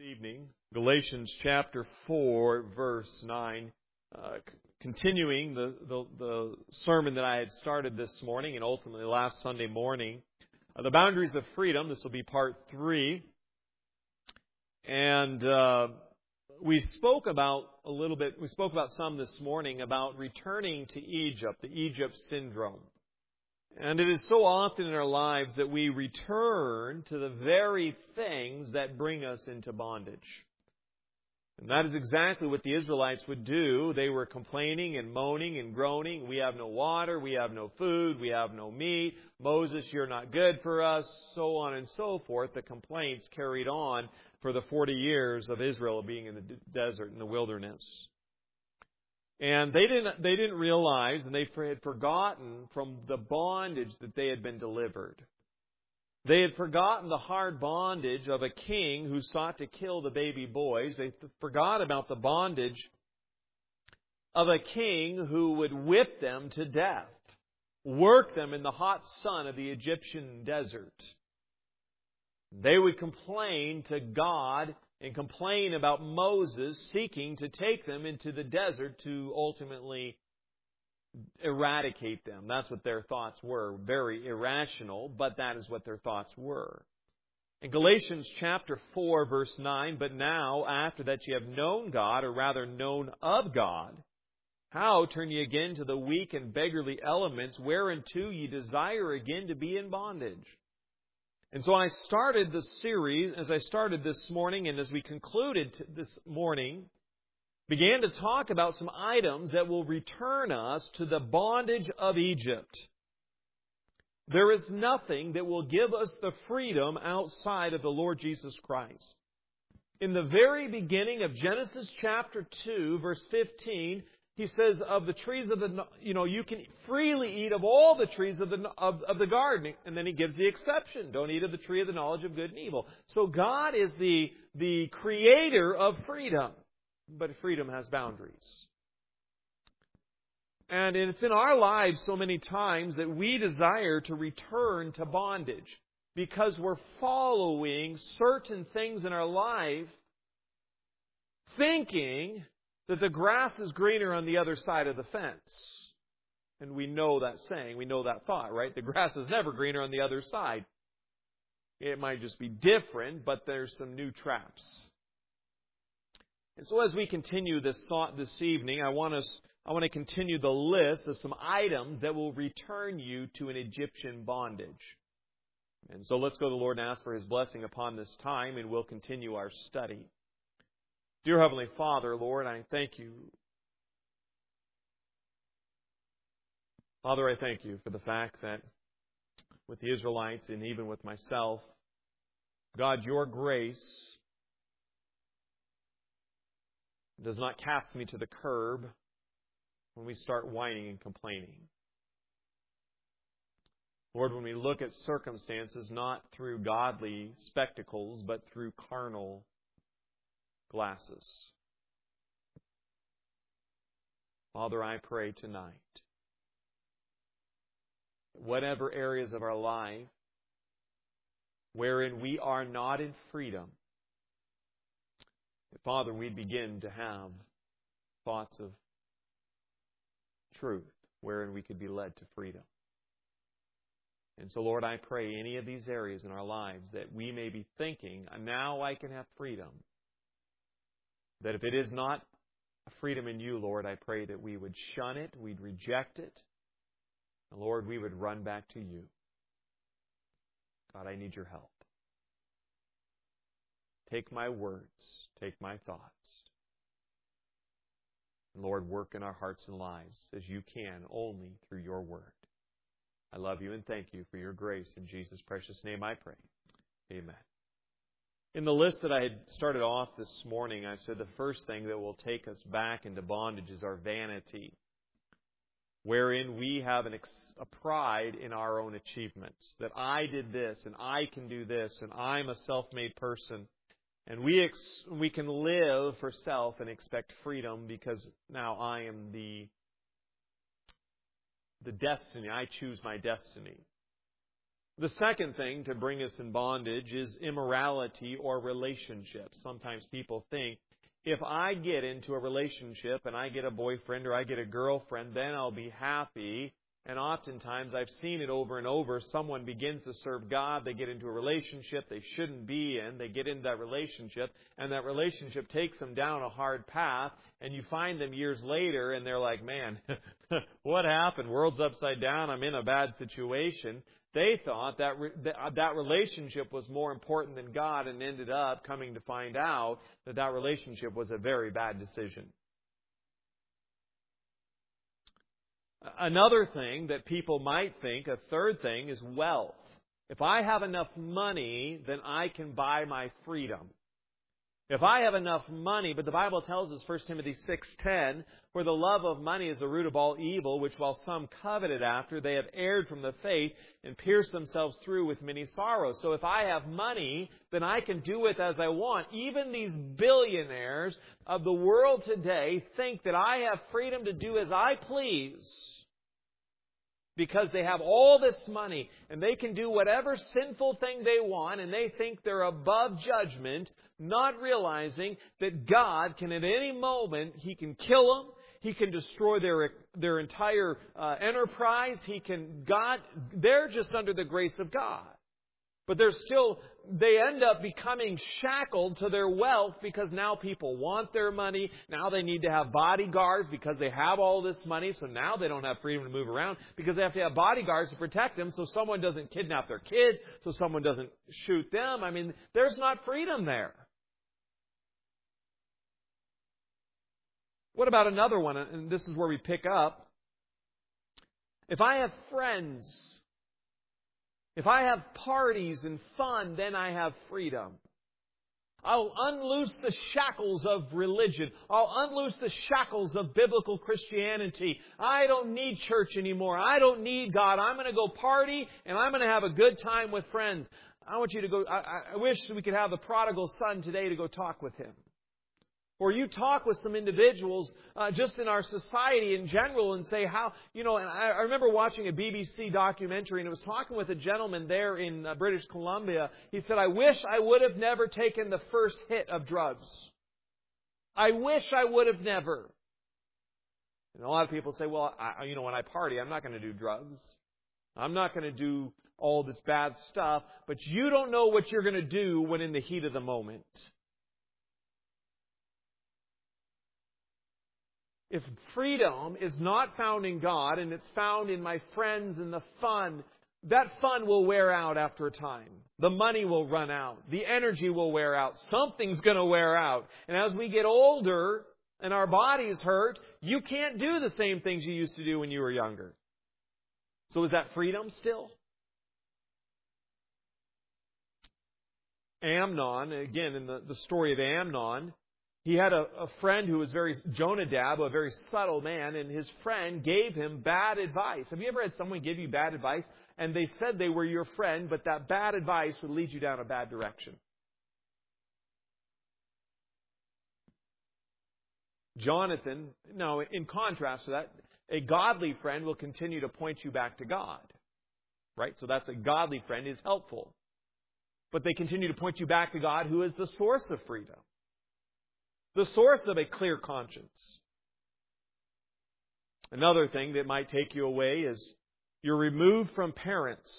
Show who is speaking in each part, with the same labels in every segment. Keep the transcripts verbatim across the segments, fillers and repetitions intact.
Speaker 1: Evening, Galatians chapter four, verse nine. Uh, c- continuing the, the, the sermon that I had started this morning and ultimately last Sunday morning. Uh, the boundaries of freedom. This will be part three. And uh, we spoke about a little bit, we spoke about some this morning about returning to Egypt, the Egypt syndrome. And it is so often in our lives that we return to the very things that bring us into bondage. And that is exactly what the Israelites would do. They were complaining and moaning and groaning. We have no water, we have no food, we have no meat. Moses, you're not good for us, so on and so forth. The complaints carried on for the forty years of Israel being in the desert, in the wilderness. And they didn't, they didn't realize, and they had forgotten from the bondage that they had been delivered. They had forgotten the hard bondage of a king who sought to kill the baby boys. They forgot about the bondage of a king who would whip them to death, work them in the hot sun of the Egyptian desert. They would complain to God and complain about Moses seeking to take them into the desert to ultimately eradicate them. That's what their thoughts were. Very irrational, but that is what their thoughts were. In Galatians chapter four, verse nine, but now, after that ye have known God, or rather known of God, how turn ye again to the weak and beggarly elements, whereunto ye desire again to be in bondage? And so I started the series, as I started this morning, and as we concluded this morning, began to talk about some items that will return us to the bondage of Egypt. There is nothing that will give us the freedom outside of the Lord Jesus Christ. In the very beginning of Genesis chapter two, verse fifteen, He says, of the trees of the, you know, you can freely eat of all the trees of the, of, of the garden. And then He gives the exception. Don't eat of the tree of the knowledge of good and evil. So God is the, the creator of freedom. But freedom has boundaries. And it's in our lives so many times that we desire to return to bondage because we're following certain things in our life, thinking that the grass is greener on the other side of the fence. And we know that saying, we know that thought, right? The grass is never greener on the other side. It might just be different, but there's some new traps. And so as we continue this thought this evening, I want us, I want to continue the list of some items that will return you to an Egyptian bondage. And so let's go to the Lord and ask for His blessing upon this time, and we'll continue our study. Dear Heavenly Father, Lord, I thank You. Father, I thank You for the fact that with the Israelites and even with myself, God, Your grace does not cast me to the curb when we start whining and complaining. Lord, when we look at circumstances not through godly spectacles, but through carnal glasses. Father, I pray tonight, whatever areas of our life wherein we are not in freedom, Father, we begin to have thoughts of truth wherein we could be led to freedom. And so, Lord, I pray any of these areas in our lives that we may be thinking, now I can have freedom. That if it is not a freedom in You, Lord, I pray that we would shun it, we'd reject it, and Lord, we would run back to You. God, I need Your help. Take my words, take my thoughts. And Lord, work in our hearts and lives as You can, only through Your Word. I love You and thank You for Your grace. In Jesus' precious name I pray. Amen. In the list that I had started off this morning, I said the first thing that will take us back into bondage is our vanity, wherein we have an ex- a pride in our own achievements, that I did this and I can do this and I'm a self-made person. And we ex- we can live for self and expect freedom because now I am the the destiny. I choose my destiny. The second thing to bring us in bondage is immorality or relationships. Sometimes people think, if I get into a relationship and I get a boyfriend or I get a girlfriend, then I'll be happy. And oftentimes, I've seen it over and over, someone begins to serve God, they get into a relationship they shouldn't be in, they get into that relationship, and that relationship takes them down a hard path, and you find them years later, and they're like, man, what happened? World's upside down, I'm in a bad situation. They thought that re- that relationship was more important than God, and ended up coming to find out that that relationship was a very bad decision. Another thing that people might think, a third thing, is wealth. If I have enough money, then I can buy my freedom. If I have enough money, but the Bible tells us, First Timothy six ten, for the love of money is the root of all evil, which while some coveted after, they have erred from the faith and pierced themselves through with many sorrows. So if I have money, then I can do with as I want. Even these billionaires of the world today think that I have freedom to do as I please, because they have all this money and they can do whatever sinful thing they want, and they think they're above judgment, not realizing that God can at any moment, He can kill them, He can destroy their their entire uh, enterprise. He can God. They're just under the grace of God, but they're still. They end up becoming shackled to their wealth because now people want their money. Now they need to have bodyguards because they have all this money. So now they don't have freedom to move around because they have to have bodyguards to protect them so someone doesn't kidnap their kids, so someone doesn't shoot them. I mean, there's not freedom there. What about another one? And this is where we pick up. If I have friends, if I have parties and fun, then I have freedom. I'll unloose the shackles of religion. I'll unloose the shackles of biblical Christianity. I don't need church anymore. I don't need God. I'm going to go party and I'm going to have a good time with friends. I want you to go. I, I wish we could have the prodigal son today to go talk with him. Or you talk with some individuals uh, just in our society in general and say how, you know, and I, I remember watching a B B C documentary and it was talking with a gentleman there in uh, British Columbia. He said, I wish I would have never taken the first hit of drugs. I wish I would have never. And a lot of people say, well, I, you know, when I party, I'm not going to do drugs. I'm not going to do all this bad stuff. But you don't know what you're going to do when in the heat of the moment. If freedom is not found in God and it's found in my friends and the fun, that fun will wear out after a time. The money will run out. The energy will wear out. Something's going to wear out. And as we get older and our bodies hurt, you can't do the same things you used to do when you were younger. So is that freedom still? Amnon, again, in the, the story of Amnon, he had a, a friend who was very, Jonadab, a very subtle man, and his friend gave him bad advice. Have you ever had someone give you bad advice, and they said they were your friend, but that bad advice would lead you down a bad direction? Jonathan, no, in contrast to that, a godly friend will continue to point you back to God. Right? So that's a godly friend is helpful. But they continue to point you back to God, who is the source of freedom. The source of a clear conscience. Another thing that might take you away is you're removed from parents.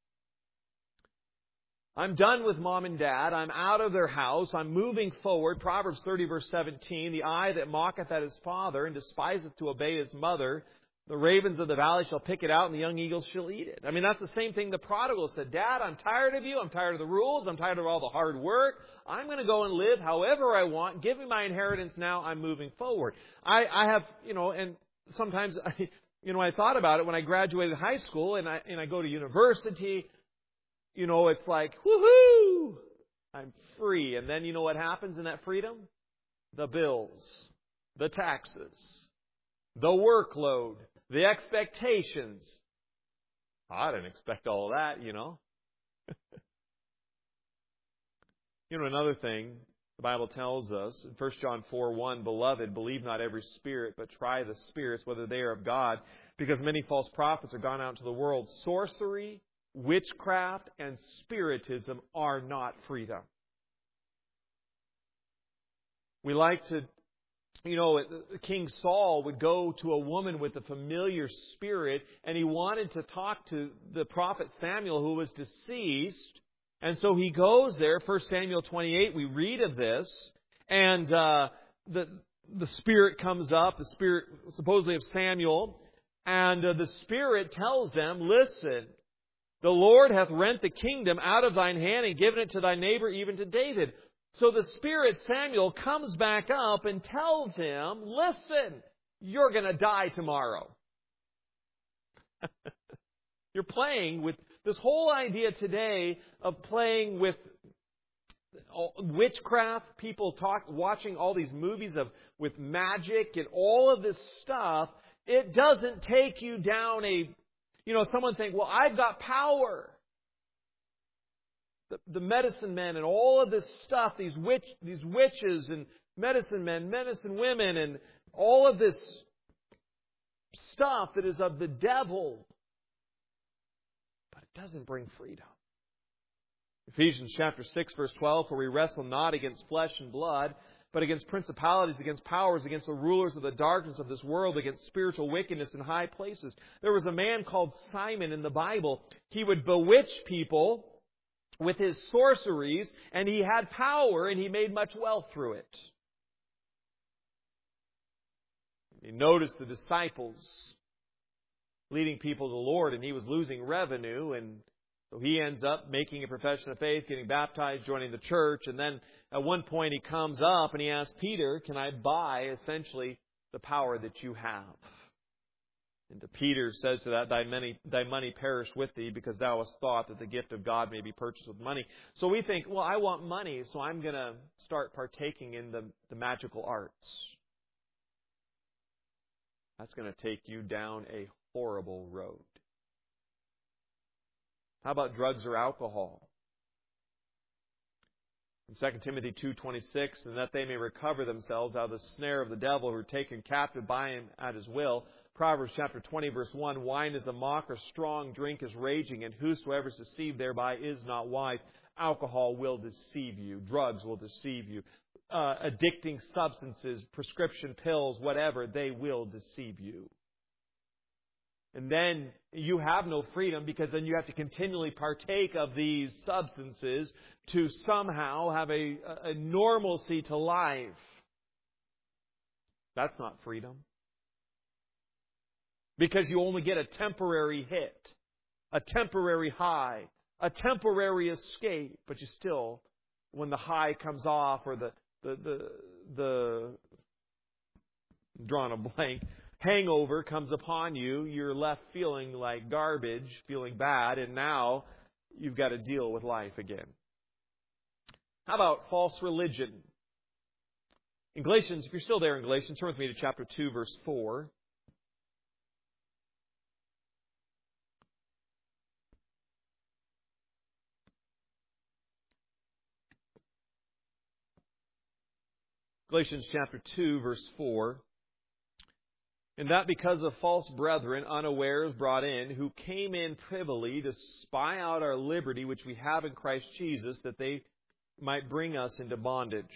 Speaker 1: I'm done with mom and dad. I'm out of their house. I'm moving forward. Proverbs thirty verse seventeen, the eye that mocketh at his father and despiseth to obey his mother, the ravens of the valley shall pick it out and the young eagles shall eat it. I mean, that's the same thing the prodigal said. Dad, I'm tired of you. I'm tired of the rules. I'm tired of all the hard work. I'm going to go and live however I want. Give me my inheritance now. I'm moving forward. I, I have, you know, and sometimes, I, you know, I thought about it when I graduated high school and I, and I go to university, you know, it's like, woohoo, I'm free. And then you know what happens in that freedom? The bills, the taxes, the workload, the expectations. I didn't expect all of that, you know. You know, another thing the Bible tells us in First John four one, Beloved, believe not every spirit, but try the spirits, whether they are of God, because many false prophets are gone out into the world. Sorcery, witchcraft and spiritism are not freedom. We like to, you know, King Saul would go to a woman with a familiar spirit, and he wanted to talk to the prophet Samuel, who was deceased. And so he goes there, First Samuel twenty-eight, we read of this, and uh, the the spirit comes up, the spirit supposedly of Samuel, and uh, the spirit tells them, listen, the Lord hath rent the kingdom out of thine hand and given it to thy neighbor, even to David. So the spirit, Samuel, comes back up and tells him, listen, you're going to die tomorrow. You're playing with this whole idea today of playing with witchcraft. People talk, watching all these movies of with magic and all of this stuff. It doesn't take you down a, you know, someone think, well, I've got power. The, the medicine men and all of this stuff, these witch, these witches and medicine men, medicine women, and all of this stuff that is of the devil. But it doesn't bring freedom. Ephesians chapter six, verse twelve, for we wrestle not against flesh and blood, but against principalities, against powers, against the rulers of the darkness of this world, against spiritual wickedness in high places. There was a man called Simon in the Bible. He would bewitch people with his sorceries, and he had power, and he made much wealth through it. You notice the disciples leading people to the Lord, and he was losing revenue, and so he ends up making a profession of faith, getting baptized, joining the church, and then at one point he comes up and he asks Peter, can I buy essentially the power that you have? And to Peter says to that, thy money, thy money perish with thee, because thou hast thought that the gift of God may be purchased with money. So we think, well, I want money, so I'm going to start partaking in the, the magical arts. That's going to take you down a horrible road. How about drugs or alcohol? In Second Timothy two twenty-six, and that they may recover themselves out of the snare of the devil, who are taken captive by him at his will. Proverbs chapter twenty, verse one, wine is a mocker, strong drink is raging, and whosoever is deceived thereby is not wise. Alcohol will deceive you. Drugs will deceive you. Uh, addicting substances, prescription pills, whatever, they will deceive you. And then you have no freedom, because then you have to continually partake of these substances to somehow have a, a normalcy to life. That's not freedom. Because you only get a temporary hit, a temporary high, a temporary escape, but you still, when the high comes off, or the the the, the I'm drawing a blank, hangover comes upon you, you're left feeling like garbage, feeling bad, and now you've got to deal with life again. How about false religion? In Galatians, if you're still there in Galatians, turn with me to chapter two, verse four. Galatians chapter two, verse four. And that because of false brethren, unawares brought in, who came in privily to spy out our liberty, which we have in Christ Jesus, that they might bring us into bondage.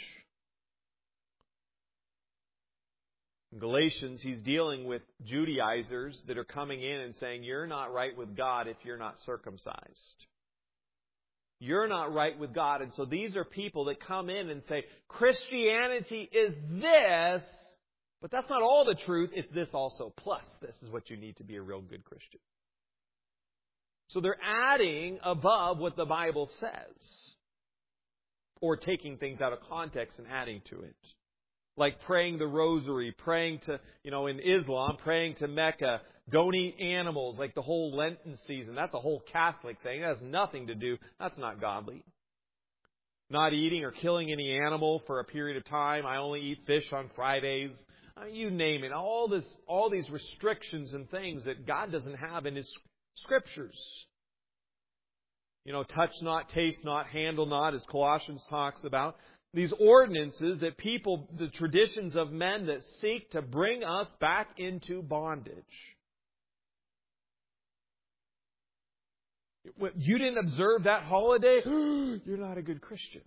Speaker 1: In Galatians, he's dealing with Judaizers that are coming in and saying, you're not right with God if you're not circumcised. You're not right with God. And so these are people that come in and say, Christianity is this, but that's not all the truth. It's this also. Plus, this is what you need to be a real good Christian. So they're adding above what the Bible says, or taking things out of context and adding to it. Like praying the rosary, praying to, you know, in Islam, praying to Mecca, don't eat animals, like the whole Lenten season. That's a whole Catholic thing. It has nothing to do. That's not godly. Not eating or killing any animal for a period of time. I only eat fish on Fridays. I mean, you name it. All this, all these restrictions and things that God doesn't have in His Scriptures. You know, touch not, taste not, handle not, as Colossians talks about. These ordinances that people, the traditions of men that seek to bring us back into bondage. You didn't observe that holiday? You're not a good Christian.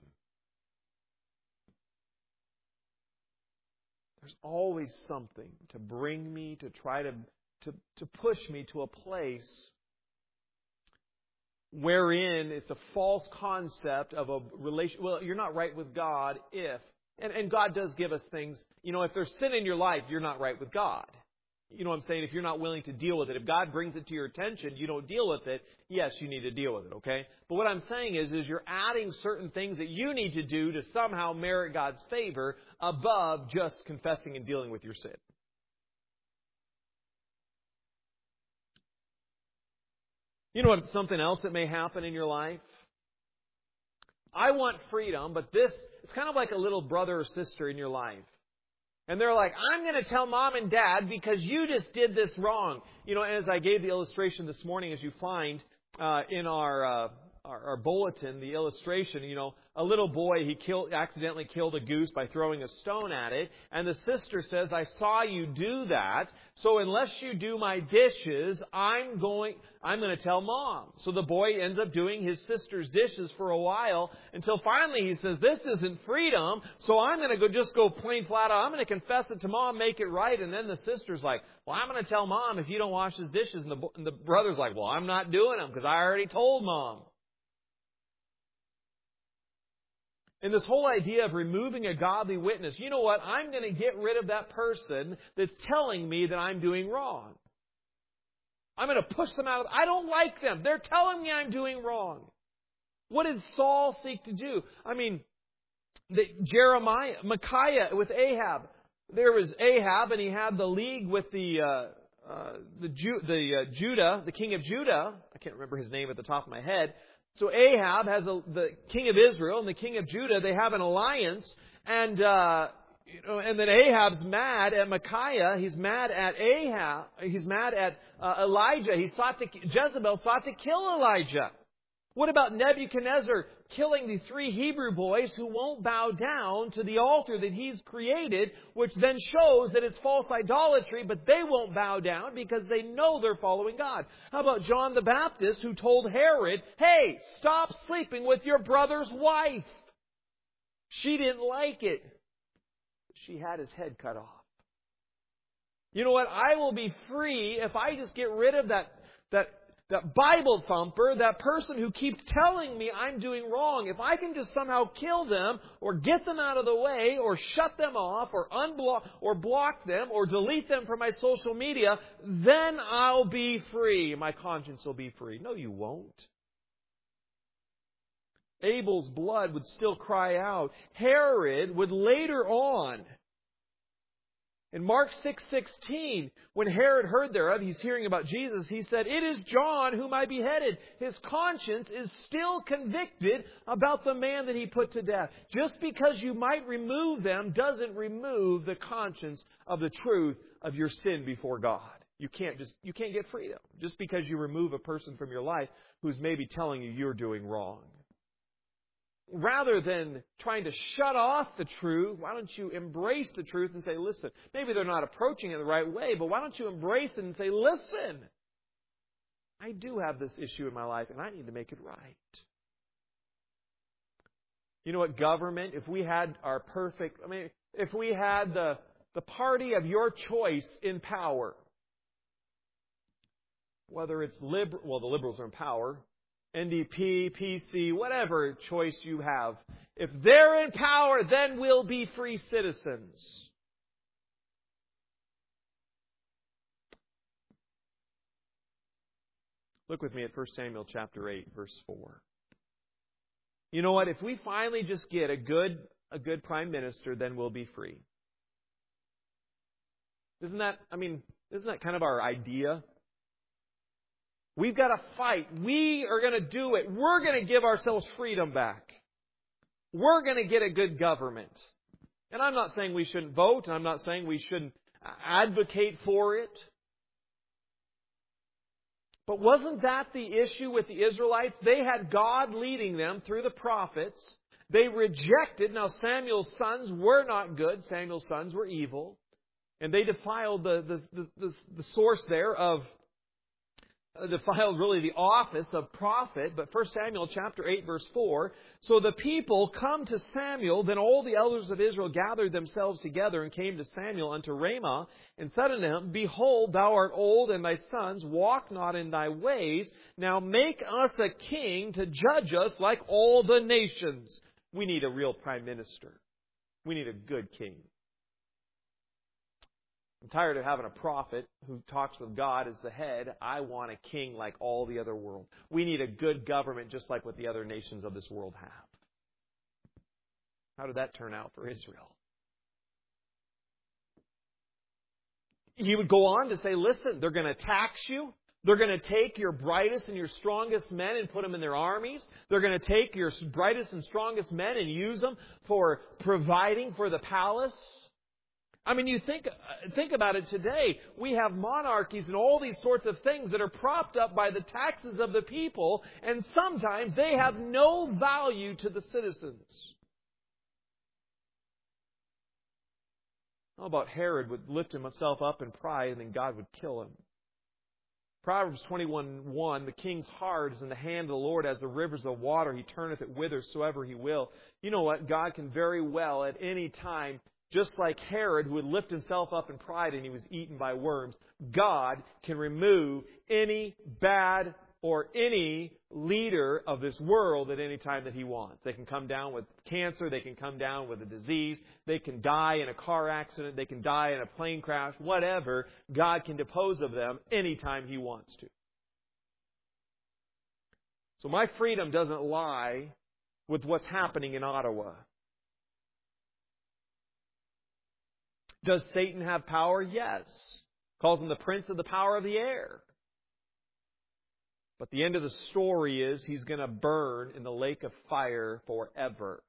Speaker 1: There's always something to bring me, to try to, to, to push me to a place wherein it's a false concept of a relation. Well, you're not right with God if, and, and God does give us things, you know, if there's sin in your life, you're not right with God. You know what I'm saying? If you're not willing to deal with it, if God brings it to your attention, you don't deal with it, yes, you need to deal with it, okay? But what I'm saying is, is you're adding certain things that you need to do to somehow merit God's favor above just confessing and dealing with your sin. You know what? Something else that may happen in your life? I want freedom, but this, it's kind of like a little brother or sister in your life. And they're like, I'm going to tell mom and dad because you just did this wrong. You know, as I gave the illustration this morning, as you find uh, in our, uh, our our bulletin, the illustration, you know, a little boy, he killed, accidentally killed a goose by throwing a stone at it. And the sister says, I saw you do that. So unless you do my dishes, I'm going, I'm going to tell mom. So the boy ends up doing his sister's dishes for a while until finally he says, this isn't freedom. So I'm going to go just go plain flat out. I'm going to confess it to mom, make it right. And then the sister's like, well, I'm going to tell mom if you don't wash his dishes. And the, and the brother's like, well, I'm not doing them because I already told mom. And this whole idea of removing a godly witness, you know what? I'm going to get rid of that person that's telling me that I'm doing wrong. I'm going to push them out. I don't like them. They're telling me I'm doing wrong. What did Saul seek to do? I mean, the, Jeremiah, Micaiah with Ahab. There was Ahab, and he had the league with the uh, uh, the, Ju- the uh, Judah, the king of Judah. I can't remember his name at the top of my head. So Ahab has a, the king of Israel and the king of Judah. They have an alliance, and uh, you know, and then Ahab's mad at Micaiah. He's mad at Ahab. He's mad at uh, Elijah. He sought to Jezebel sought to kill Elijah. What about Nebuchadnezzar killing the three Hebrew boys who won't bow down to the altar that he's created, which then shows that it's false idolatry, but they won't bow down because they know they're following God? How about John the Baptist who told Herod, hey, stop sleeping with your brother's wife? She didn't like it. She had his head cut off. You know what? I will be free if I just get rid of that, that, That Bible thumper, that person who keeps telling me I'm doing wrong. If I can just somehow kill them or get them out of the way or shut them off or unblock or block them or delete them from my social media, then I'll be free. My conscience will be free. No, you won't. Abel's blood would still cry out. Herod would later on, in Mark six sixteen, when Herod heard thereof, he's hearing about Jesus, he said, it is John whom I beheaded. His conscience is still convicted about the man that he put to death. Just because you might remove them doesn't remove the conscience of the truth of your sin before God. You can't just, you can't get freedom just because you remove a person from your life who's maybe telling you you're doing wrong. Rather than trying to shut off the truth, why don't you embrace the truth and say, listen, maybe they're not approaching it the right way, but why don't you embrace it and say, listen, I do have this issue in my life and I need to make it right. You know what, government, if we had our perfect, I mean, if we had the, the party of your choice in power, whether it's liberal, well, the liberals are in power, N D P, P C, whatever choice you have. If they're in power, then we'll be free citizens. Look with me at First Samuel chapter eight, verse four. You know what? If we finally just get a good, a good prime minister, then we'll be free. Isn't that, I mean, isn't that kind of our idea? We've got to fight. We are going to do it. We're going to give ourselves freedom back. We're going to get a good government. And I'm not saying we shouldn't vote. And I'm not saying we shouldn't advocate for it. But wasn't that the issue with the Israelites? They had God leading them through the prophets. They rejected. Now, Samuel's sons were not good. Samuel's sons were evil. And they defiled the, the, the, the, the source there of defiled really the office of prophet, but First Samuel chapter eight verse four, so the people come to Samuel, then all the elders of Israel gathered themselves together and came to Samuel unto Ramah, and said unto him, Behold, thou art old, and thy sons walk not in thy ways. Now make us a king to judge us like all the nations. We need a real prime minister. We need a good king. I'm tired of having a prophet who talks with God as the head. I want a king like all the other world. We need a good government just like what the other nations of this world have. How did that turn out for Israel? He would go on to say, listen, they're going to tax you. They're going to take your brightest and your strongest men and put them in their armies. They're going to take your brightest and strongest men and use them for providing for the palace. I mean, you think think about it today. We have monarchies and all these sorts of things that are propped up by the taxes of the people, and sometimes they have no value to the citizens. How about Herod would lift himself up in pride and then God would kill him? Proverbs twenty-one one, the king's heart is in the hand of the Lord as the rivers of water. He turneth it whithersoever he will. You know what? God can very well at any time, just like Herod, who would lift himself up in pride and he was eaten by worms, God can remove any bad or any leader of this world at any time that He wants. They can come down with cancer. They can come down with a disease. They can die in a car accident. They can die in a plane crash. Whatever. God can depose of them anytime He wants to. So my freedom doesn't lie with what's happening in Ottawa. Does Satan have power? Yes. Calls him the prince of the power of the air. But the end of the story is he's going to burn in the lake of fire forever.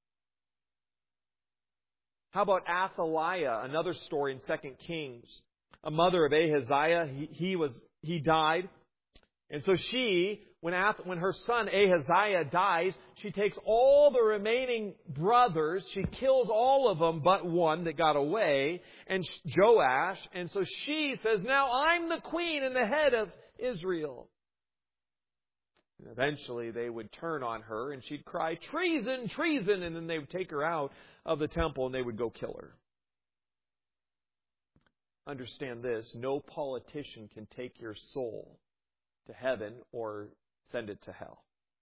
Speaker 1: How about Athaliah, another story in Second Kings? A mother of Ahaziah, he, he was he died. And so she, when, when her son Ahaziah dies, she takes all the remaining brothers, she kills all of them but one that got away, and Joash. And so she says, now I'm the queen and the head of Israel. And eventually they would turn on her and she'd cry, treason, treason, and then they would take her out of the temple and they would go kill her. Understand this, no politician can take your soul to heaven or send it to hell.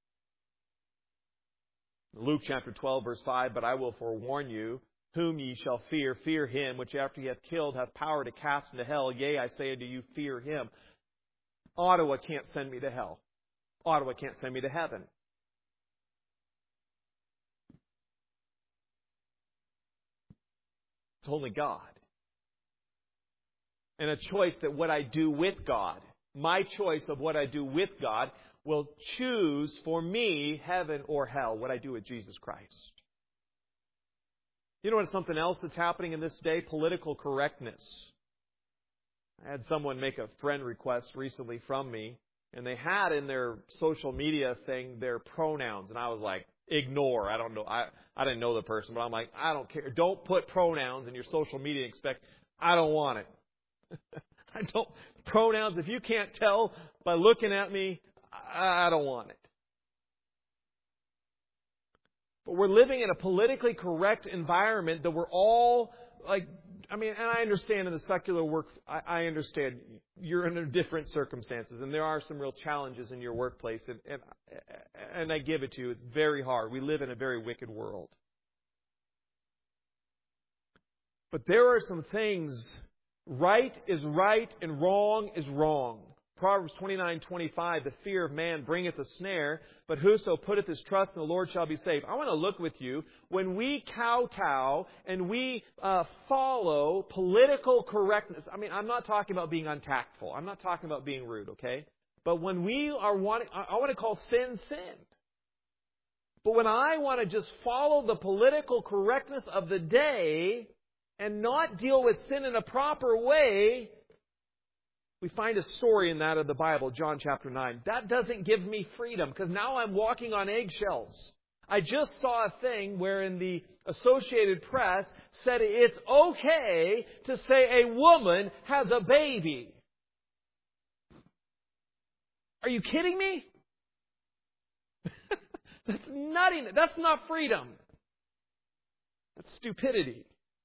Speaker 1: Luke chapter twelve verse five, but I will forewarn you, whom ye shall fear, fear him, which after he hath killed hath power to cast into hell. Yea, I say unto you, fear him. Ottawa can't send me to hell. Ottawa can't send me to heaven. It's only God. And a choice that what I do with God, my choice of what I do with God, will choose for me heaven or hell, what I do with Jesus Christ. You know what? Something else that's happening in this day? Political correctness. I had someone make a friend request recently from me, and they had in their social media thing their pronouns, and I was like, ignore. I don't know. I, I didn't know the person, but I'm like, I don't care. Don't put pronouns in your social media and expect, I don't want it. I don't, pronouns, if you can't tell by looking at me, I don't want it. But we're living in a politically correct environment that we're all like, I mean, and I understand in the secular work, I, I understand you're in different circumstances and there are some real challenges in your workplace, and, and, and I give it to you. It's very hard. We live in a very wicked world. But there are some things. Right is right and wrong is wrong. Proverbs twenty-nine twenty-five, the fear of man bringeth a snare, but whoso putteth his trust in the Lord shall be saved. I want to look with you. When we kowtow and we uh, follow political correctness, I mean, I'm not talking about being untactful. I'm not talking about being rude, okay? But when we are wanting, I want to call sin, sin. But when I want to just follow the political correctness of the day and not deal with sin in a proper way, we find a story in that of the Bible, John chapter nine. That doesn't give me freedom because now I'm walking on eggshells. I just saw a thing wherein the Associated Press said it's okay to say a woman has a baby. Are you kidding me? That's nuttiness. That's not freedom. That's stupidity.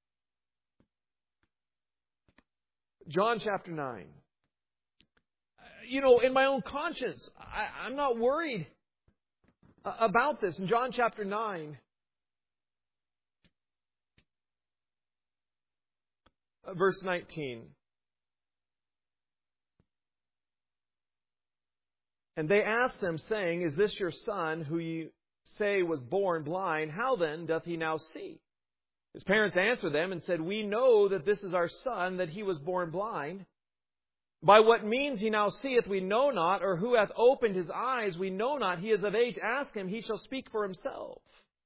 Speaker 1: John chapter nine. You know, in my own conscience, I, I'm not worried about this. In John chapter nine, verse nineteen. And they asked him, saying, Is this your son, who you say was born blind? How then doth he now see? His parents answered them and said, We know that this is our son, that he was born blind. By what means he now seeth we know not, or who hath opened his eyes we know not. He is of age. Ask him, he shall speak for himself.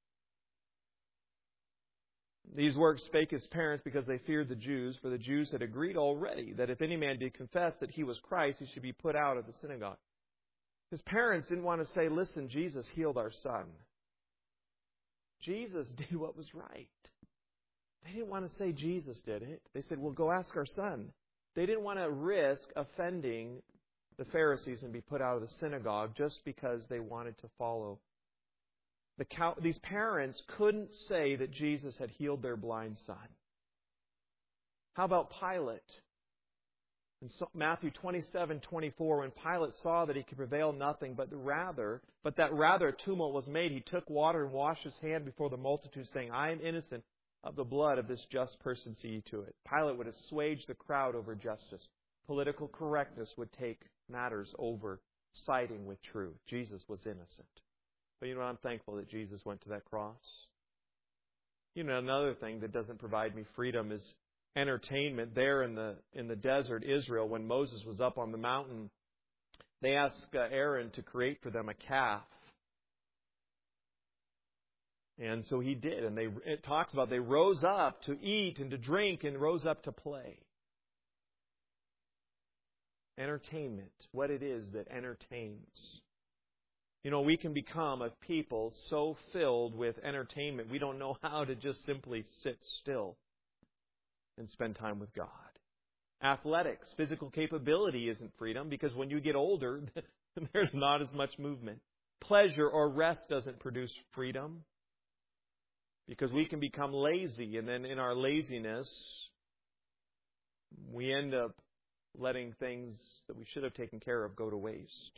Speaker 1: These words spake his parents because they feared the Jews, for the Jews had agreed already that if any man did confess that he was Christ, he should be put out of the synagogue. His parents didn't want to say, listen, Jesus healed our son. Jesus did what was right. They didn't want to say Jesus did it. They said, well, go ask our son. They didn't want to risk offending the Pharisees and be put out of the synagogue just because they wanted to follow. The cow- these parents couldn't say that Jesus had healed their blind son. How about Pilate? In Matthew twenty-seven twenty-four, when Pilate saw that he could prevail nothing, but rather, but that rather a tumult was made, he took water and washed his hand before the multitude, saying, I am innocent of the blood of this just person, see ye to it. Pilate would assuage the crowd over justice. Political correctness would take matters over siding with truth. Jesus was innocent. But you know, I'm thankful that Jesus went to that cross. You know, another thing that doesn't provide me freedom is entertainment. There in the in the desert, Israel, when Moses was up on the mountain, they asked uh, Aaron to create for them a calf. And so he did. And they it talks about they rose up to eat and to drink and rose up to play. Entertainment. What it is that entertains. You know, we can become a people so filled with entertainment, we don't know how to just simply sit still and spend time with God. Athletics, physical capability isn't freedom, because when you get older, there's not as much movement. Pleasure or rest doesn't produce freedom, because we can become lazy, and then in our laziness, we end up letting things that we should have taken care of go to waste.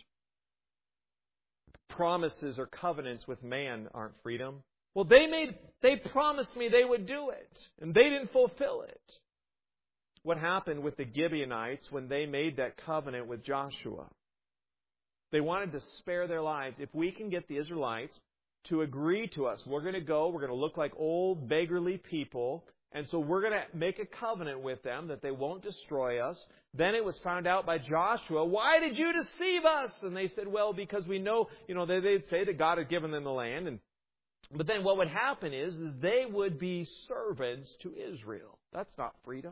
Speaker 1: Promises or covenants with man aren't freedom. Well, they made, they promised me they would do it, and they didn't fulfill it. What happened with the Gibeonites when they made that covenant with Joshua? They wanted to spare their lives. If we can get the Israelites to agree to us, we're going to go, we're going to look like old, beggarly people, and so we're going to make a covenant with them that they won't destroy us. Then it was found out by Joshua, why did you deceive us? And they said, well, because we know, you know, they, they'd say that God had given them the land. And But then what would happen is, is they would be servants to Israel. That's not freedom.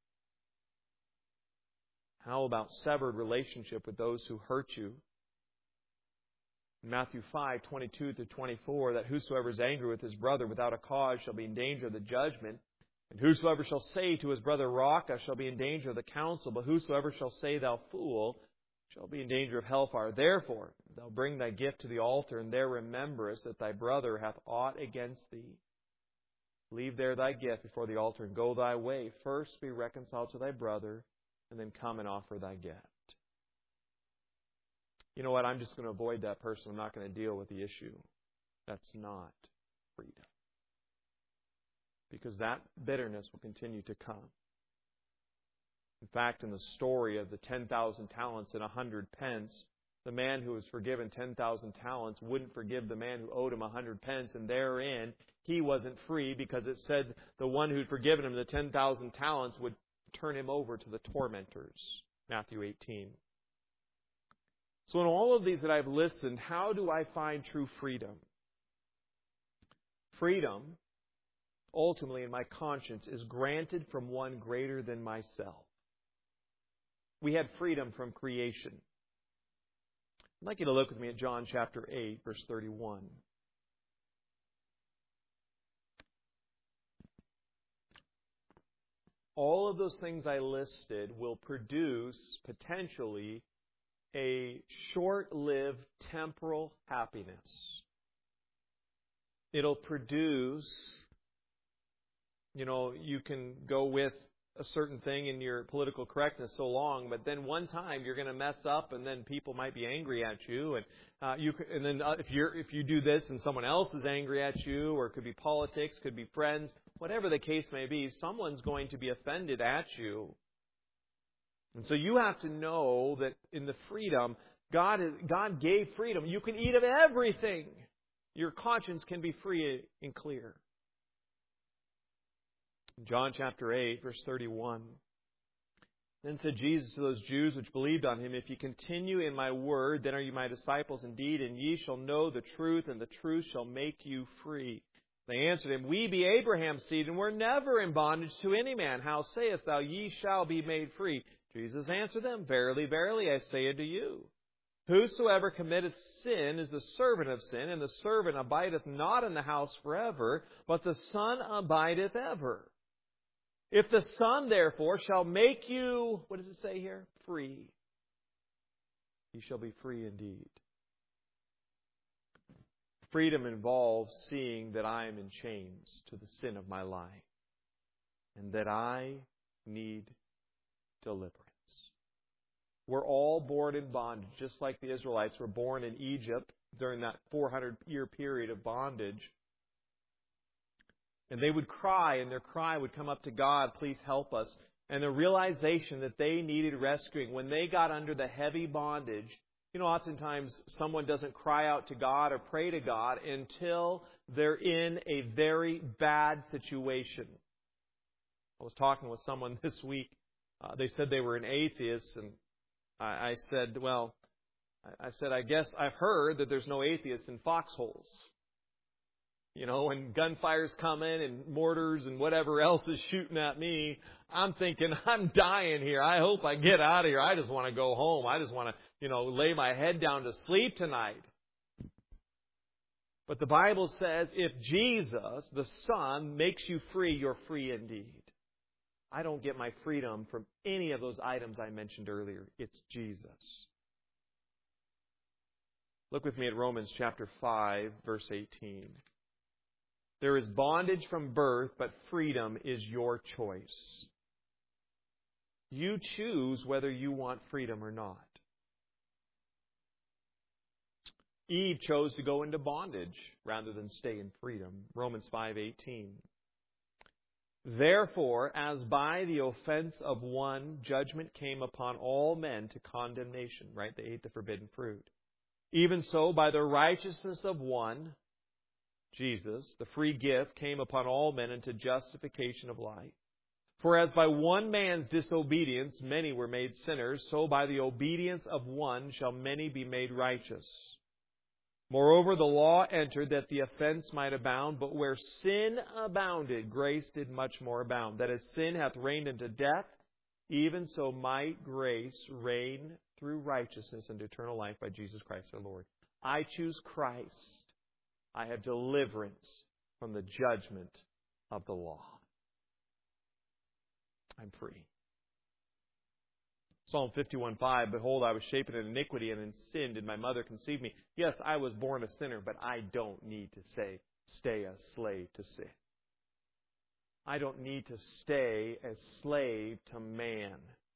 Speaker 1: How about severed relationship with those who hurt you? In Matthew five twenty-two through twenty-four, that whosoever is angry with his brother without a cause shall be in danger of the judgment. And whosoever shall say to his brother, Raca, shall be in danger of the council. But whosoever shall say, thou fool, shall be in danger of hellfire. Therefore, thou bring thy gift to the altar, and there rememberest that thy brother hath aught against thee. Leave there thy gift before the altar, and go thy way. First be reconciled to thy brother, and then come and offer thy gift. You know what? I'm just going to avoid that person. I'm not going to deal with the issue. That's not freedom. Because that bitterness will continue to come. In fact, in the story of the ten thousand talents and one hundred pence, the man who was forgiven ten thousand talents wouldn't forgive the man who owed him one hundred pence, and therein he wasn't free, because it said the one who'd forgiven him the ten thousand talents would turn him over to the tormentors. Matthew eighteen. So in all of these that I've listened, how do I find true freedom? Freedom, ultimately in my conscience, is granted from one greater than myself. We had freedom from creation. I'd like you to look with me at John chapter eight, verse thirty-one. All of those things I listed will produce, potentially, a short-lived temporal happiness. It'll produce, you know, you can go with a certain thing in your political correctness so long, but then one time you're going to mess up, and then people might be angry at you, and uh, you and then uh, if you're if you do this and someone else is angry at you, or it could be politics, could be friends, whatever the case may be, someone's going to be offended at you. And so you have to know that in the freedom, God is, God gave freedom. You can eat of everything. Your conscience can be free and clear. John chapter eight, verse thirty-one. Then said Jesus to those Jews which believed on Him, If ye continue in my word, then are ye my disciples indeed, and ye shall know the truth, and the truth shall make you free. They answered Him, We be Abraham's seed, and we're never in bondage to any man. How sayest thou, ye shall be made free? Jesus answered them, Verily, verily, I say unto you, Whosoever committeth sin is the servant of sin, and the servant abideth not in the house forever, but the Son abideth ever. If the Son, therefore, shall make you, what does it say here? Free. You shall be free indeed. Freedom involves seeing that I am in chains to the sin of my life, and that I need deliverance. We're all born in bondage, just like the Israelites were born in Egypt during that four hundred year period of bondage. And they would cry, and their cry would come up to God, Please help us. And the realization that they needed rescuing. When they got under the heavy bondage, you know, oftentimes someone doesn't cry out to God or pray to God until they're in a very bad situation. I was talking with someone this week. Uh, they said they were an atheist, and I, I said, well, I said, I guess I've heard that there's no atheists in foxholes. You know, when gunfire's coming and mortars and whatever else is shooting at me, I'm thinking, I'm dying here. I hope I get out of here. I just want to go home. I just want to, you know, lay my head down to sleep tonight. But the Bible says, if Jesus, the Son, makes you free, you're free indeed. I don't get my freedom from any of those items I mentioned earlier. It's Jesus. Look with me at Romans chapter five, verse eighteen. There is bondage from birth, but freedom is your choice. You choose whether you want freedom or not. Eve chose to go into bondage rather than stay in freedom. Romans five eighteen. Therefore, as by the offense of one, judgment came upon all men to condemnation. Right? They ate the forbidden fruit. Even so, by the righteousness of one, Jesus, the free gift, came upon all men unto justification of life. For as by one man's disobedience many were made sinners, so by the obedience of one shall many be made righteous. Moreover, the law entered that the offense might abound, but where sin abounded, grace did much more abound. That as sin hath reigned unto death, even so might grace reign through righteousness and eternal life by Jesus Christ our Lord. I choose Christ. I have deliverance from the judgment of the law. I'm free. Psalm fifty-one five, Behold, I was shapen in iniquity, and in sin did my mother conceive me. Yes, I was born a sinner, but I don't need to say, stay a slave to sin. I don't need to stay a slave to man.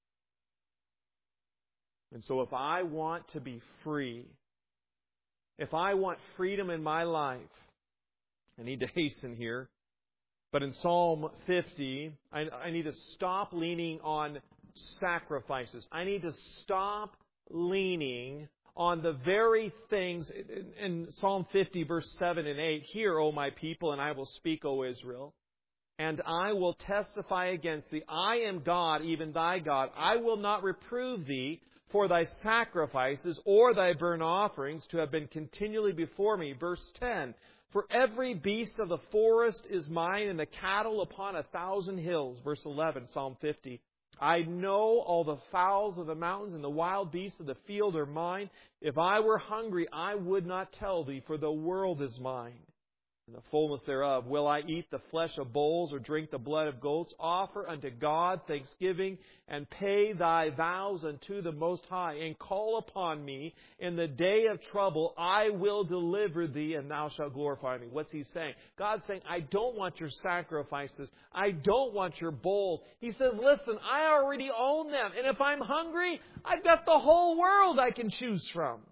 Speaker 1: And so if I want to be free, if I want freedom in my life, I need to hasten here. But in Psalm fifty, I, I need to stop leaning on sacrifices. I need to stop leaning on the very things. In, in Psalm fifty, verse seven and eight, Hear, O my people, and I will speak, O Israel. And I will testify against thee. I am God, even thy God. I will not reprove thee for thy sacrifices or thy burnt offerings to have been continually before me. Verse ten, For every beast of the forest is mine, and the cattle upon a thousand hills. Verse eleven, Psalm fifty, I know all the fowls of the mountains, and the wild beasts of the field are mine. If I were hungry, I would not tell thee, for the world is mine, and the fullness thereof. Will I eat the flesh of bulls or drink the blood of goats? Offer unto God thanksgiving and pay thy vows unto the Most High, and call upon me in the day of trouble. I will deliver thee, and thou shalt glorify me. What's He saying? God's saying, I don't want your sacrifices. I don't want your bulls. He says, listen, I already own them. And if I'm hungry, I've got the whole world I can choose from.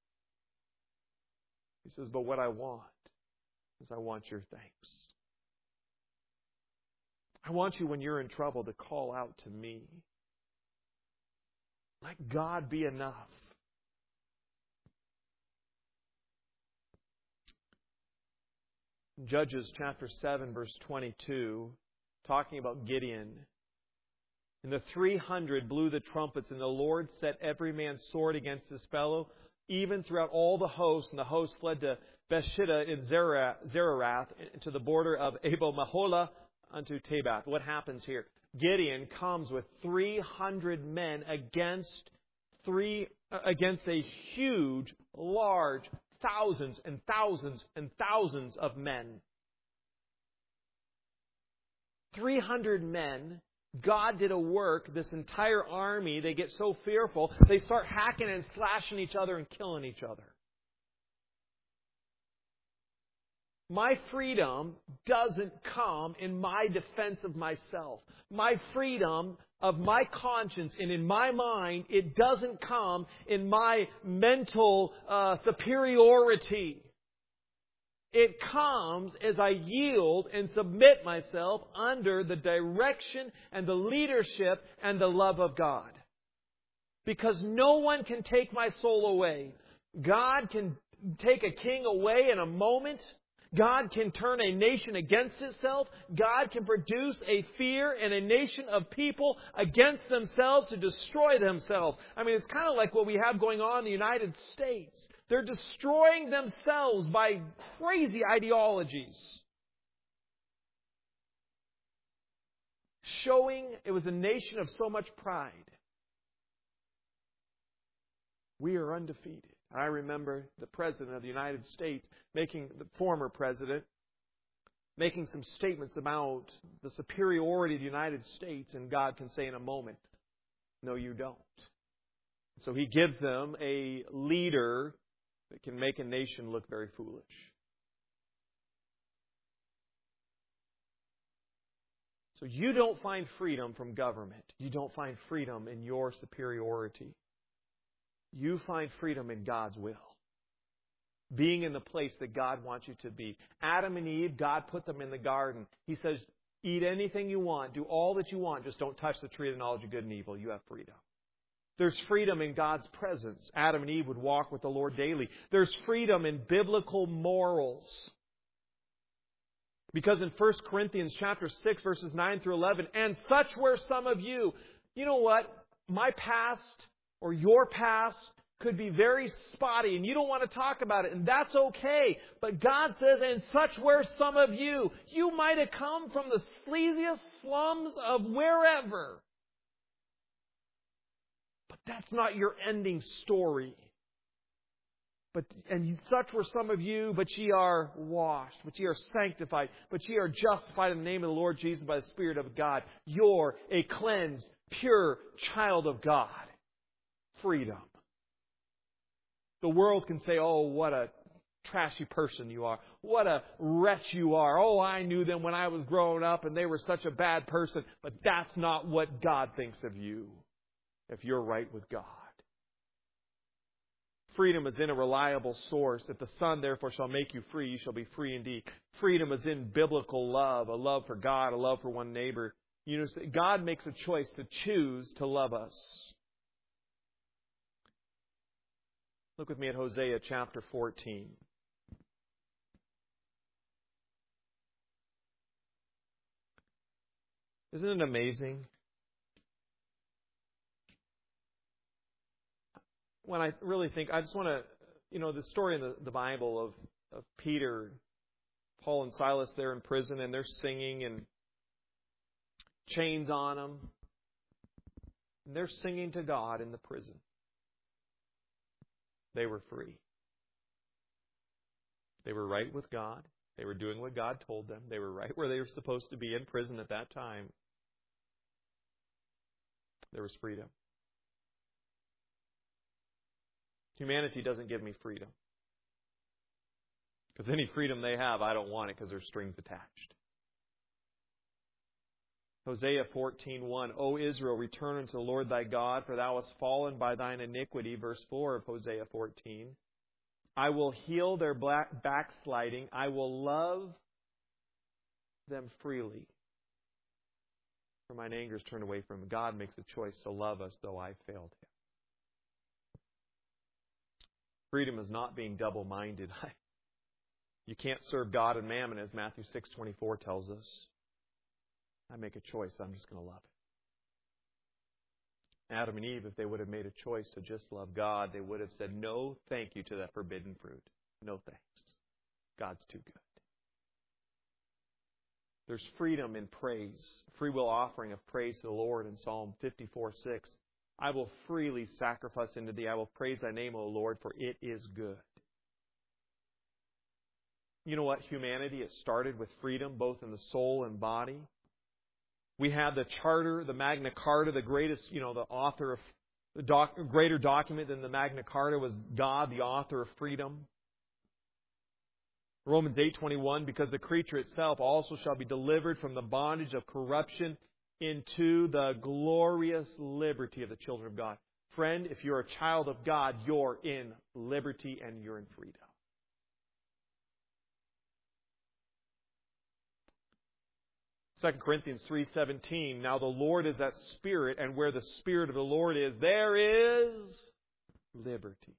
Speaker 1: He says, but what I want is I want your thanks. I want you, when you're in trouble, to call out to me. Let God be enough. Judges chapter seven, verse twenty-two, talking about Gideon. And the three hundred blew the trumpets, and the Lord set every man's sword against his fellow, even throughout all the host. And the host fled to Bethshitta in Zererath, to the border of Abel-Maholah, unto Tabath. What happens here? Gideon comes with three hundred men against three against a huge, large, thousands and thousands and thousands of men. three hundred men. God did a work. This entire army, they get so fearful, they start hacking and slashing each other and killing each other. My freedom doesn't come in my defense of myself. My freedom of my conscience and in my mind, it doesn't come in my mental uh, superiority. It comes as I yield and submit myself under the direction and the leadership and the love of God. Because no one can take my soul away. God can take a king away in a moment. God can turn a nation against itself. God can produce a fear and a nation of people against themselves to destroy themselves. I mean, it's kind of like what we have going on in the United States. They're destroying themselves by crazy ideologies. Showing it was a nation of so much pride. We are undefeated. I remember the President of the United States making, the former President, making some statements about the superiority of the United States, and God can say in a moment, no, you don't. So He gives them a leader that can make a nation look very foolish. So you don't find freedom from government. You don't find freedom in your superiority. You find freedom in God's will. Being in the place that God wants you to be. Adam and Eve, God put them in the garden. He says, eat anything you want. Do all that you want. Just don't touch the tree of the knowledge of good and evil. You have freedom. There's freedom in God's presence. Adam and Eve would walk with the Lord daily. There's freedom in biblical morals. Because in First Corinthians chapter six, verses nine through eleven, and such were some of you. You know what? My past or your past could be very spotty and you don't want to talk about it, and that's okay. But God says, and such were some of you. You might have come from the sleaziest slums of wherever. But that's not your ending story. But and such were some of you, but ye are washed, but ye are sanctified, but ye are justified in the name of the Lord Jesus by the Spirit of God. You're a cleansed, pure child of God. Freedom. The world can say, oh, what a trashy person you are. What a wretch you are. Oh, I knew them when I was growing up and they were such a bad person. But that's not what God thinks of you if you're right with God. Freedom is in a reliable source. If the Son therefore shall make you free, you shall be free indeed. Freedom is in biblical love, a love for God, a love for one neighbor. You know, God makes a choice to choose to love us. Look with me at Hosea chapter fourteen. Isn't it amazing? When I really think, I just want to, you know, the story in the, the Bible of, of Peter, Paul and Silas there in prison, and they're singing and chains on them. And they're singing to God in the prison. They were free. They were right with God. They were doing what God told them. They were right where they were supposed to be, in prison at that time. There was freedom. Humanity doesn't give me freedom. Because any freedom they have, I don't want it because there's strings attached. Hosea fourteen one, O Israel, return unto the Lord thy God, for thou hast fallen by thine iniquity. Verse four of Hosea fourteen. I will heal their black backsliding. I will love them freely. For mine anger is turned away from him. God makes a choice to love us, though I failed him. Freedom is not being double-minded. You can't serve God and mammon, as Matthew six twenty-four tells us. I make a choice. I'm just going to love it. Adam and Eve, if they would have made a choice to just love God, they would have said no thank you to that forbidden fruit. No thanks. God's too good. There's freedom in praise. Free will offering of praise to the Lord in Psalm fifty-four six. I will freely sacrifice unto thee. I will praise thy name, O Lord, for it is good. You know what? Humanity, it started with freedom, both in the soul and body. We had the Charter, the Magna Carta, the greatest, you know, the author of the doc, greater document than the Magna Carta was God, the author of freedom. Romans eight twenty-one, because the creature itself also shall be delivered from the bondage of corruption into the glorious liberty of the children of God. Friend, if you're a child of God, you're in liberty and you're in freedom. Second Corinthians three seventeen, now the Lord is that Spirit, and where the Spirit of the Lord is, there is liberty.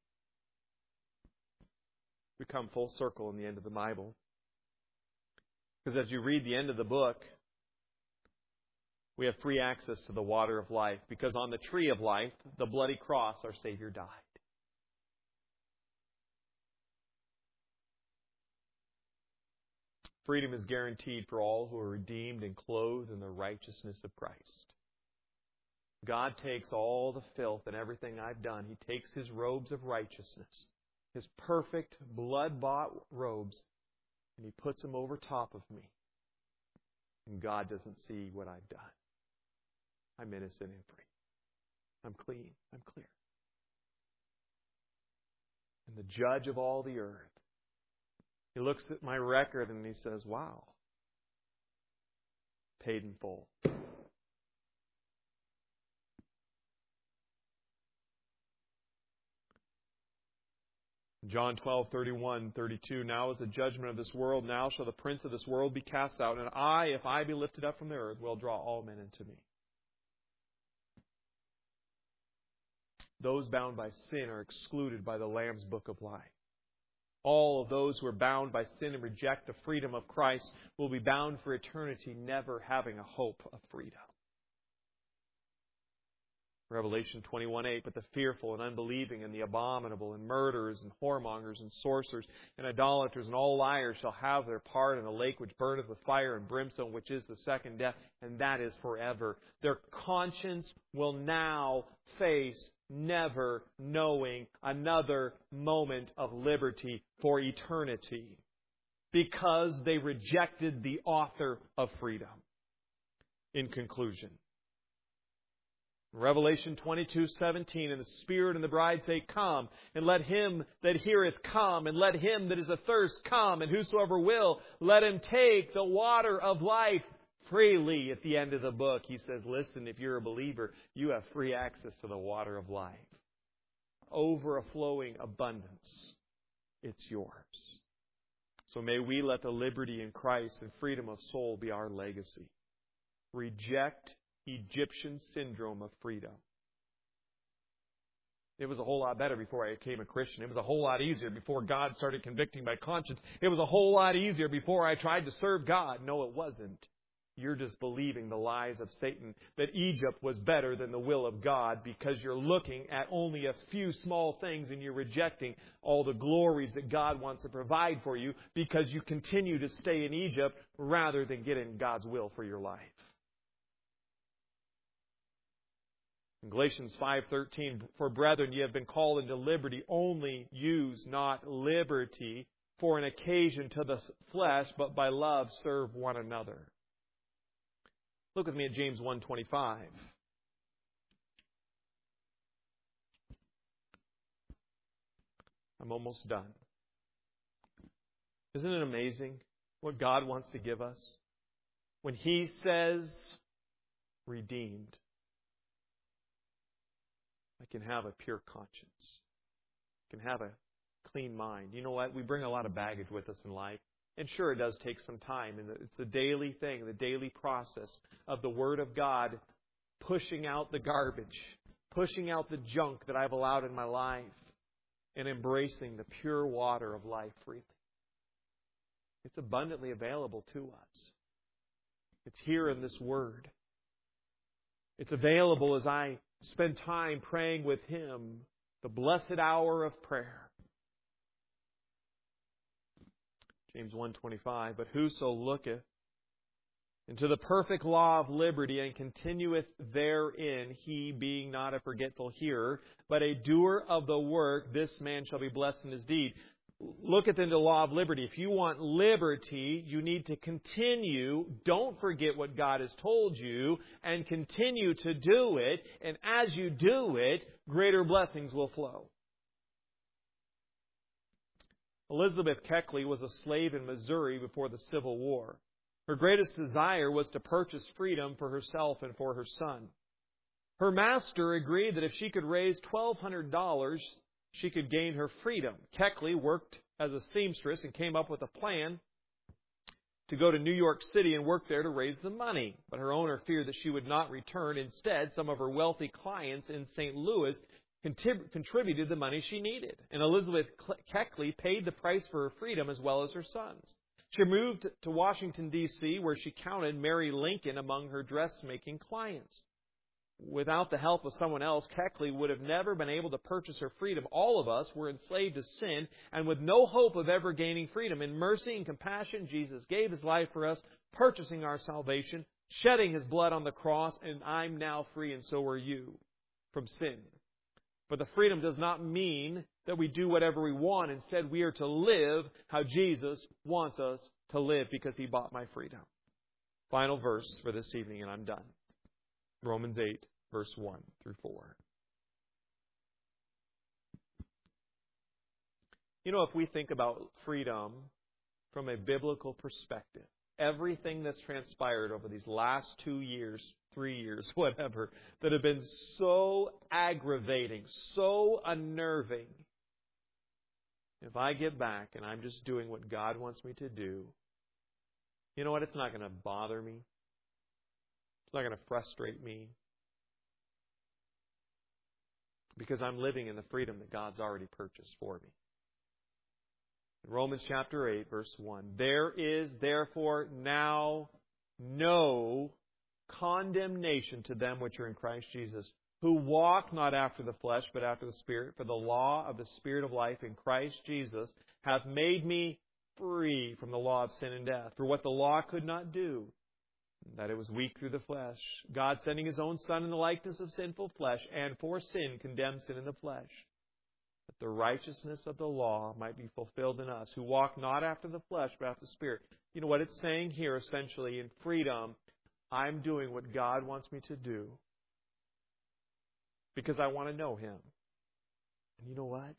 Speaker 1: We come full circle in the end of the Bible. Because as you read the end of the book, we have free access to the water of life. Because on the tree of life, the bloody cross, our Savior died. Freedom is guaranteed for all who are redeemed and clothed in the righteousness of Christ. God takes all the filth and everything I've done. He takes His robes of righteousness, His perfect blood-bought robes, and He puts them over top of me. And God doesn't see what I've done. I'm innocent and free. I'm clean. I'm clear. And the judge of all the earth, He looks at my record and He says, wow, paid in full. John twelve, thirty-one, thirty-two, now is the judgment of this world. Now shall the prince of this world be cast out. And I, if I be lifted up from the earth, will draw all men unto me. Those bound by sin are excluded by the Lamb's book of life. All of those who are bound by sin and reject the freedom of Christ will be bound for eternity, never having a hope of freedom. Revelation twenty-one eight, but the fearful and unbelieving and the abominable and murderers and whoremongers and sorcerers and idolaters and all liars shall have their part in a lake which burneth with fire and brimstone, which is the second death, and that is forever. Their conscience will now face never knowing another moment of liberty for eternity because they rejected the author of freedom. In conclusion, Revelation twenty-two seventeen, and the Spirit and the bride say, come, and let him that heareth come, and let him that is athirst come, and whosoever will, let him take the water of life freely. At the end of the book, He says, listen, if you're a believer, you have free access to the water of life. Overflowing abundance. It's yours. So may we let the liberty in Christ and freedom of soul be our legacy. Reject Egyptian syndrome of freedom. It was a whole lot better before I became a Christian. It was a whole lot easier before God started convicting my conscience. It was a whole lot easier before I tried to serve God. No, it wasn't. You're just believing the lies of Satan that Egypt was better than the will of God because you're looking at only a few small things and you're rejecting all the glories that God wants to provide for you because you continue to stay in Egypt rather than get in God's will for your life. In Galatians five thirteen, for brethren, ye have been called into liberty, only use not liberty for an occasion to the flesh, but by love serve one another. Look with me at James one twenty-five. I'm almost done. Isn't it amazing what God wants to give us? When He says, redeemed, I can have a pure conscience. I can have a clean mind. You know what? We bring a lot of baggage with us in life. And sure, it does take some time. And it's the daily thing, the daily process of the Word of God pushing out the garbage, pushing out the junk that I've allowed in my life, and embracing the pure water of life freely. It's abundantly available to us. It's here in this Word. It's available as I spend time praying with Him, the blessed hour of prayer. James one twenty-five, but whoso looketh into the perfect law of liberty and continueth therein, he being not a forgetful hearer, but a doer of the work, this man shall be blessed in his deed. Look at the law of liberty. If you want liberty, you need to continue. Don't forget what God has told you and continue to do it. And as you do it, greater blessings will flow. Elizabeth Keckley was a slave in Missouri before the Civil War. Her greatest desire was to purchase freedom for herself and for her son. Her master agreed that if she could raise twelve hundred dollars, she could gain her freedom. Keckley worked as a seamstress and came up with a plan to go to New York City and work there to raise the money. But her owner feared that she would not return. Instead, some of her wealthy clients in Saint Louis contributed the money she needed. And Elizabeth Keckley paid the price for her freedom as well as her son's. She moved to Washington, D C, where she counted Mary Lincoln among her dressmaking clients. Without the help of someone else, Keckley would have never been able to purchase her freedom. All of us were enslaved to sin and with no hope of ever gaining freedom. In mercy and compassion, Jesus gave His life for us, purchasing our salvation, shedding His blood on the cross, and I'm now free and so are you from sin. But the freedom does not mean that we do whatever we want. Instead, we are to live how Jesus wants us to live because He bought my freedom. Final verse for this evening, and I'm done. Romans eight, verse one through four. You know, if we think about freedom from a biblical perspective, everything that's transpired over these last two years, three years, whatever, that have been so aggravating, so unnerving. If I get back and I'm just doing what God wants me to do, you know what? It's not going to bother me. It's not going to frustrate me. Because I'm living in the freedom that God's already purchased for me. Romans chapter eight, verse one. There is therefore now no condemnation to them which are in Christ Jesus, who walk not after the flesh, but after the Spirit. For the law of the Spirit of life in Christ Jesus hath made me free from the law of sin and death. For what the law could not do, that it was weak through the flesh, God sending His own Son in the likeness of sinful flesh, and for sin condemned sin in the flesh, that the righteousness of the law might be fulfilled in us, who walk not after the flesh, but after the Spirit. You know what it's saying here, essentially, in freedom, I'm doing what God wants me to do because I want to know Him. And you know what?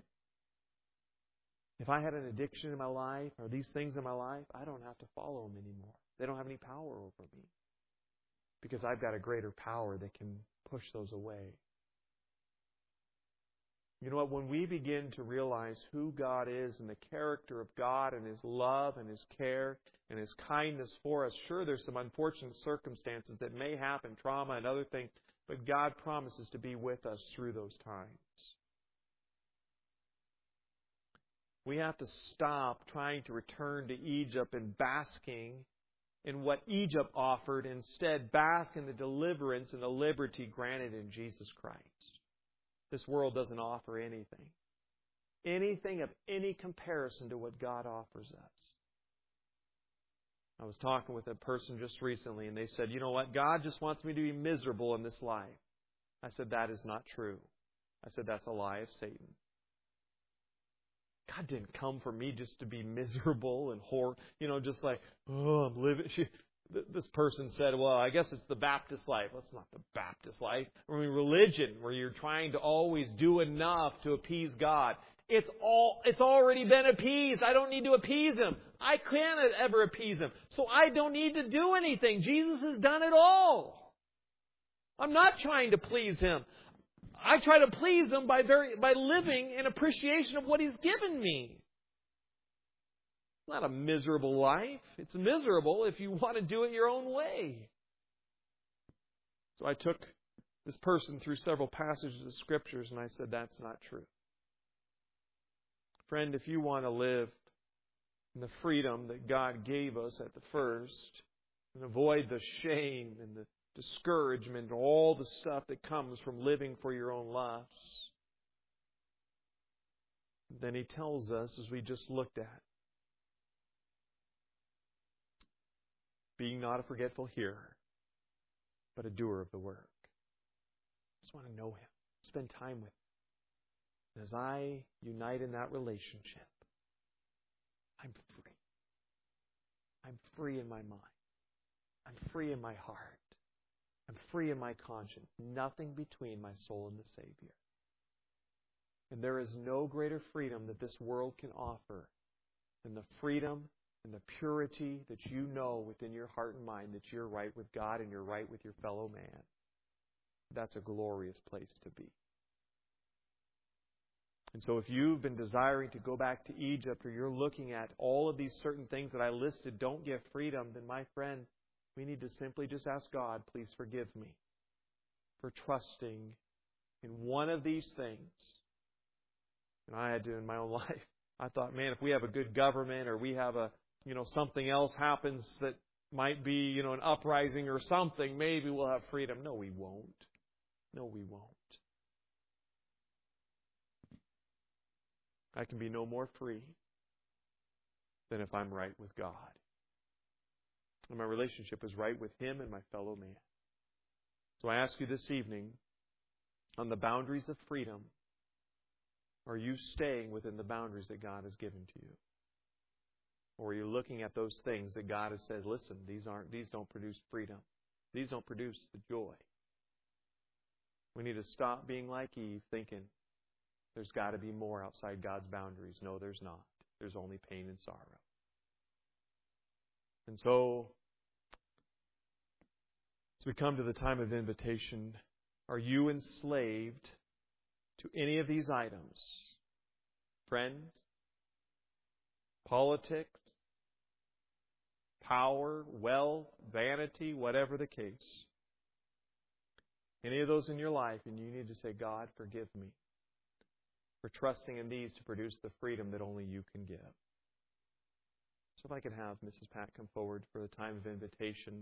Speaker 1: If I had an addiction in my life or these things in my life, I don't have to follow them anymore. They don't have any power over me because I've got a greater power that can push those away. You know what? When we begin to realize who God is and the character of God and His love and His care and His kindness for us, sure, there's some unfortunate circumstances that may happen, trauma and other things, but God promises to be with us through those times. We have to stop trying to return to Egypt and basking in what Egypt offered. Instead, bask in the deliverance and the liberty granted in Jesus Christ. This world doesn't offer anything. Anything of any comparison to what God offers us. I was talking with a person just recently and they said, you know what, God just wants me to be miserable in this life. I said, that is not true. I said, that's a lie of Satan. God didn't come for me just to be miserable and hor, you know, just like, oh, I'm living. She, this person said, well, I guess it's the Baptist life. Well, it's not the Baptist life. I mean, religion, where you're trying to always do enough to appease God. It's all, it's already been appeased. I don't need to appease Him. I can't ever appease Him. So I don't need to do anything. Jesus has done it all. I'm not trying to please Him. I try to please Him by very, by living in appreciation of what He's given me. It's not a miserable life. It's miserable if you want to do it your own way. So I took this person through several passages of Scriptures and I said, that's not true. Friend, if you want to live in the freedom that God gave us at the first and avoid the shame and the discouragement and all the stuff that comes from living for your own lusts, then He tells us, as we just looked at, being not a forgetful hearer, but a doer of the work. I just want to know Him, spend time with Him. And as I unite in that relationship, I'm free. I'm free in my mind. I'm free in my heart. I'm free in my conscience. Nothing between my soul and the Savior. And there is no greater freedom that this world can offer than the freedom and the purity that you know within your heart and mind that you're right with God and you're right with your fellow man. That's a glorious place to be. And so if you've been desiring to go back to Egypt, or you're looking at all of these certain things that I listed don't give freedom, then my friend, we need to simply just ask God, please forgive me for trusting in one of these things. And I had to in my own life. I thought, man, if we have a good government, or we have a, you know, something else happens that might be, you know, an uprising or something, maybe we'll have freedom. No, we won't. No, we won't. I can be no more free than if I'm right with God. And my relationship is right with Him and my fellow man. So I ask you this evening, on the boundaries of freedom, are you staying within the boundaries that God has given to you? Or are you looking at those things that God has said, listen, these aren't, these don't produce freedom. These don't produce the joy. We need to stop being like Eve, thinking there's got to be more outside God's boundaries. No, there's not. There's only pain and sorrow. And so, as we come to the time of invitation, are you enslaved to any of these items? Friends, politics, power, wealth, vanity, whatever the case. Any of those in your life, and you need to say, God, forgive me for trusting in these to produce the freedom that only you can give. So if I could have Missus Pat come forward for the time of invitation.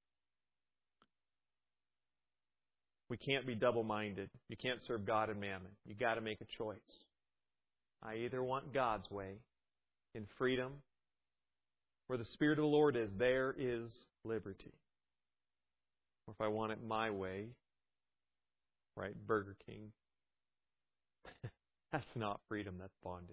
Speaker 1: We can't be double-minded. You can't serve God and mammon. You've got to make a choice. I either want God's way in freedom, where the Spirit of the Lord is, there is liberty. Or if I want it my way, right, Burger King, that's not freedom, that's bondage.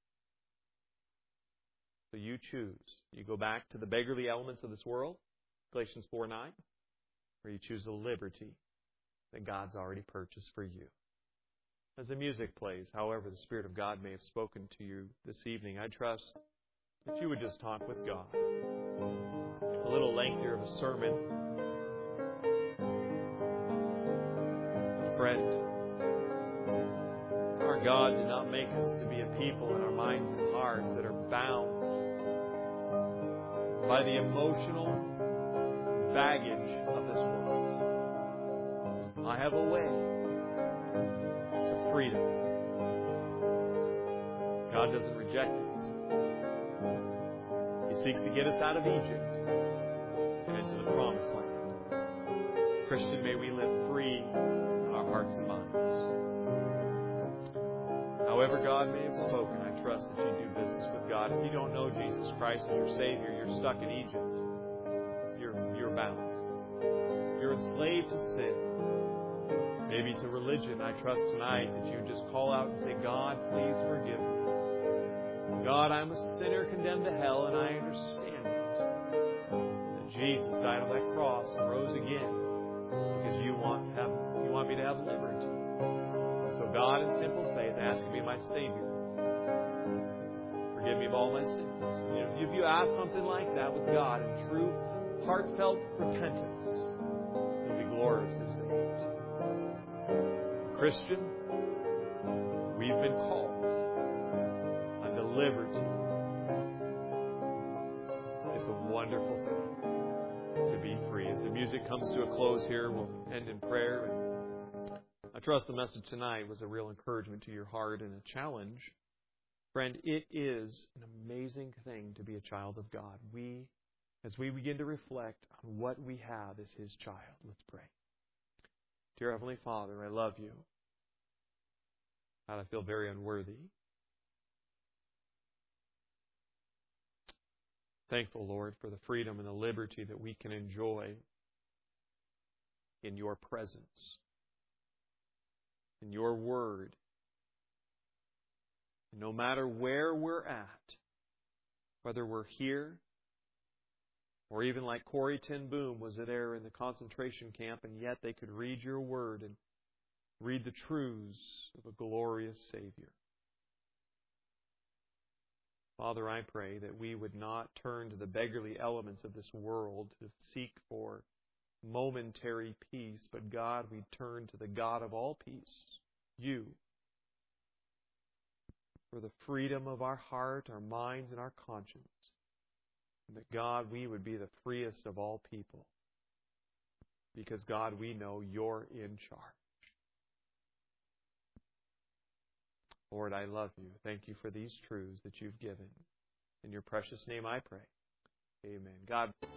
Speaker 1: So you choose. You go back to the beggarly elements of this world, Galatians four nine, or you choose the liberty that God's already purchased for you. As the music plays, however the Spirit of God may have spoken to you this evening, I trust that you would just talk with God. A little lengthier of a sermon. Friend, our God did not make us to be a people in our minds and hearts that are bound by the emotional baggage of this world. I have a way to freedom. God doesn't reject us. He seeks to get us out of Egypt and into the promised land. Christian, may we live free in our hearts and minds. However God may have spoken, I trust that you do business with God. If you don't know Jesus Christ as your Savior, you're stuck in Egypt. You're, you're bound. You're enslaved to sin. Maybe to religion. I trust tonight that you just call out and say, God, please forgive me. God, I'm a sinner condemned to hell, and I understand it. That Jesus died on that cross and rose again because you want to have, you want me to have liberty. So God, in simple faith, I ask you to be my Savior. Forgive me of all my sins. You know, if you ask something like that with God in true, heartfelt repentance, you'll be gloriously saved. Christian, we've been called unto liberty. It's a wonderful thing to be free. As the music comes to a close here, we'll end in prayer. I trust the message tonight was a real encouragement to your heart and a challenge. Friend, it is an amazing thing to be a child of God. We, as we begin to reflect on what we have as His child, let's pray. Dear Heavenly Father, I love you. God, I feel very unworthy. Thankful, Lord, for the freedom and the liberty that we can enjoy in your presence, in your word. And no matter where we're at, whether we're here or even like Corrie ten Boom was there in the concentration camp, and yet they could read your word and read the truths of a glorious Savior. Father, I pray that we would not turn to the beggarly elements of this world to seek for momentary peace, but God, we turn to the God of all peace, you, for the freedom of our heart, our minds, and our conscience. And that, God, we would be the freest of all people. Because, God, we know you're in charge. Lord, I love you. Thank you for these truths that you've given. In your precious name I pray. Amen. God